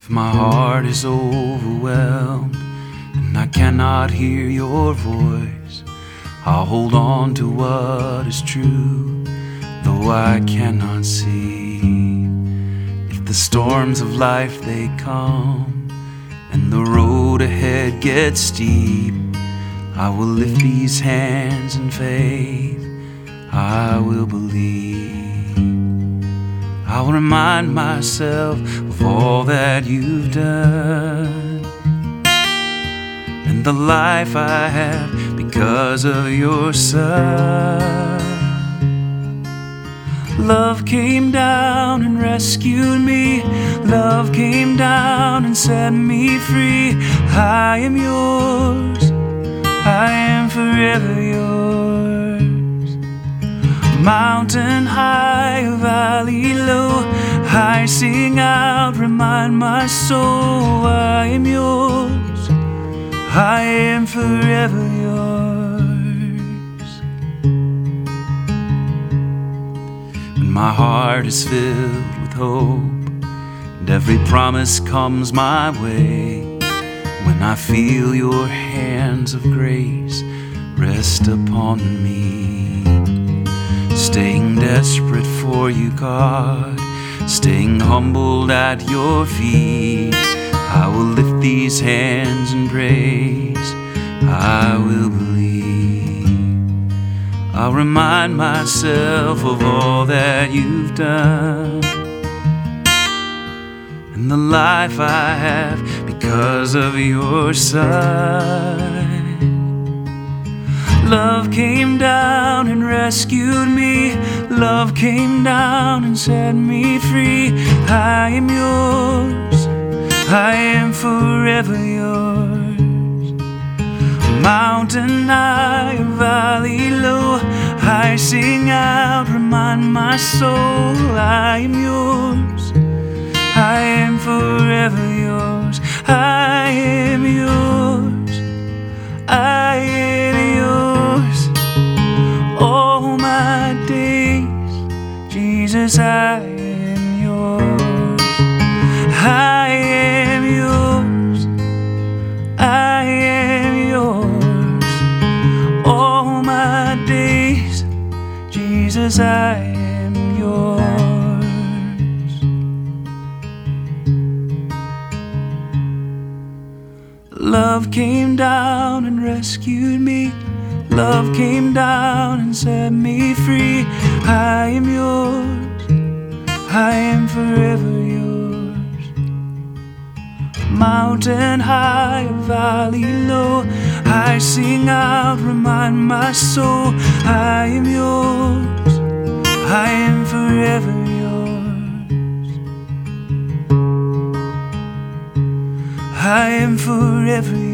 If my heart is overwhelmed and I cannot hear your voice, I'll hold on to what is true, though I cannot see. If the storms of life they come and the road ahead gets steep, I will lift these hands in faith, I will believe. I will remind myself of all that you've done and the life I have because of your Son. Love came down and rescued me. Love came down and set me free. I am yours, I am forever yours. Mountain high, valley low, I sing out, remind my soul, I am yours, I am forever yours. When my heart is filled with hope and every promise comes my way, when I feel your hands of grace rest upon me, staying desperate for you, God, staying humbled at your feet, I will lift these hands in praise, I will believe. I'll remind myself of all that you've done and the life I have because of your Son. Love came down and rescued me. Love came down and set me free. I am yours, I am forever yours. Mountain high, valley low, I sing out, remind my soul, I am yours, I am forever yours. I am yours, I am yours. All my days, Jesus, I am yours. I am yours, I am yours. All my days, Jesus, I am yours. Love came down and rescued me. Love came down and set me free. I am yours, I am forever yours. Mountain high, valley low, I sing out, remind my soul, I am yours, I am forever yours. I am forever yours.